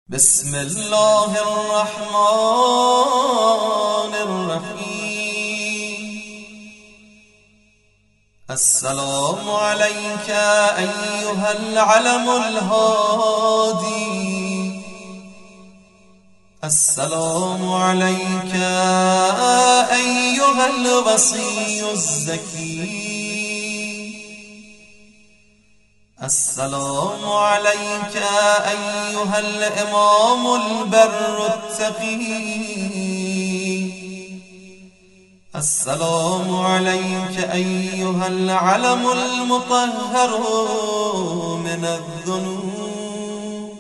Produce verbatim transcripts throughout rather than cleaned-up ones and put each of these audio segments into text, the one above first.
بسم الله الرحمن الرحيم. السلام عليك أيها العلم الهادي، السلام عليك أيها الوصي الزكي، السلام عليك أيها الإمام البر التقي، السلام عليك أيها العلم المطهر من الذنوب،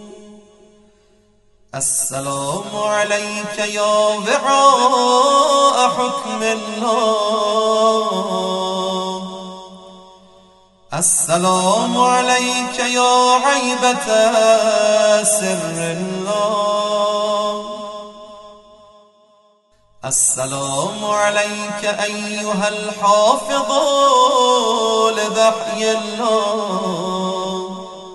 السلام عليك يا وعاء حكم الله، السلام عليك يا عيبة سر الله، السلام عليك أيها الحافظ لوحي الله،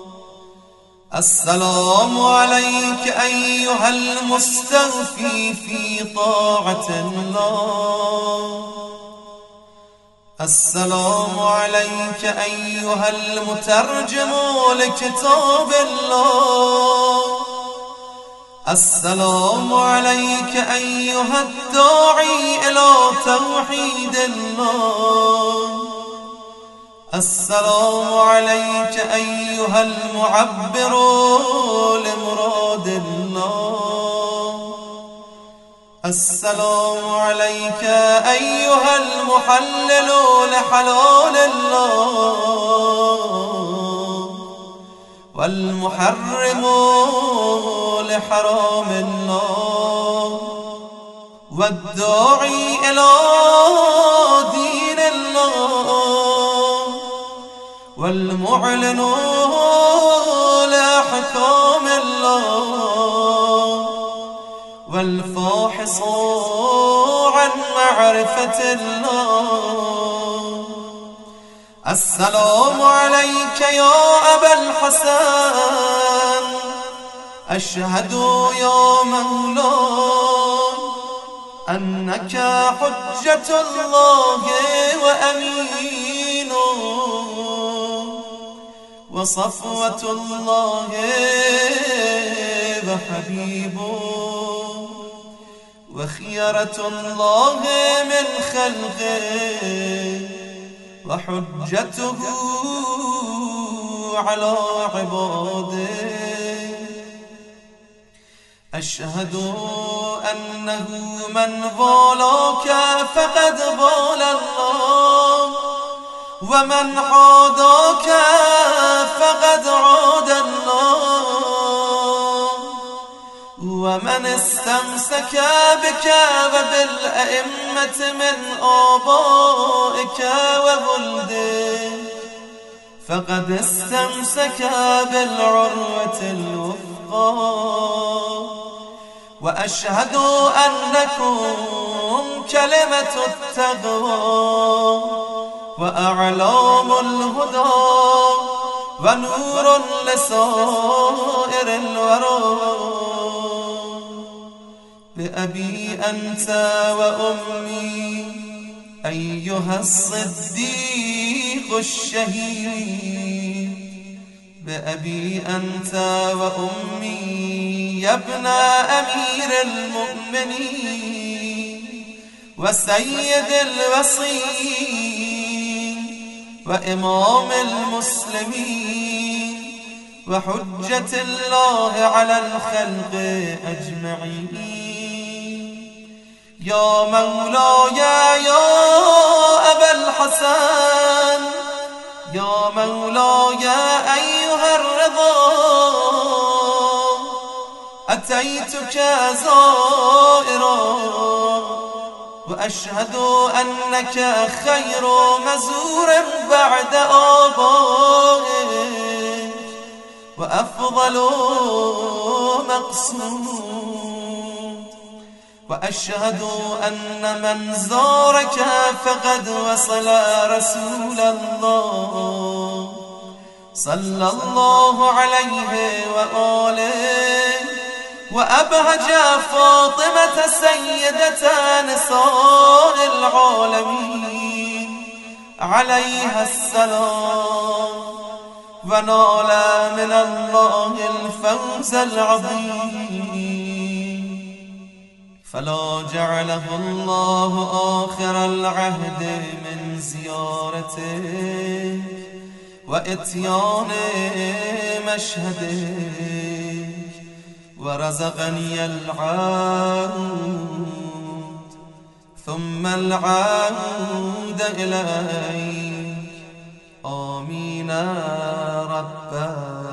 السلام عليك أيها المستوفي في طاعة الله، السلام عليك أيها المترجم لكتاب الله، السلام عليك أيها الداعي إلى توحيد الله، السلام عليك أيها المعبر لمراد الله، السلام عليك أيها المحلل لحلال الله، والمحرم لحرام الله، والداعي إلى دين الله، والمعلن لأحكام الله، والفاحص عن معرفة الله. السلام عليك يا أبا الحسن، أشهد يا مولاي أنك حجة الله وأمينه، وصفوة الله وحبيبه، وخيرة الله من خلقه، وحجته على عباده. أشهد أنه من والاك فقد والى الله، ومن عاداك فقد عاد الله، ومن استمسك بك وبالأئمة من آبائك وولدك فقد استمسك بالعروة الوثقى. وأشهد أنكم كلمة التقوى وأعلام الهدى ونور لسائر الورى. بأبي أنت وأمي أيها الصديق الشهيد، بأبي أنت وأمي يا ابن أمير المؤمنين وسيد الوصيين وإمام المسلمين وحجة الله على الخلق أجمعين. يا مولاي يا أبا الحسن، يا مولاي أيها الرضا، أتيتك زائرا وأشهد أنك خير مزور بعد آبائك وأفضل مقصود، وأشهد أن من زارك فقد وصل رسول الله صلى الله عليه وآله وأبهج فاطمة سيدة نساء العالمين عليها السلام، ونال من الله الفوز العظيم. فلا جعله الله آخر العهد من زيارته وإتيان مشهده، ورزقني العود ثم العود إليك. آمين رب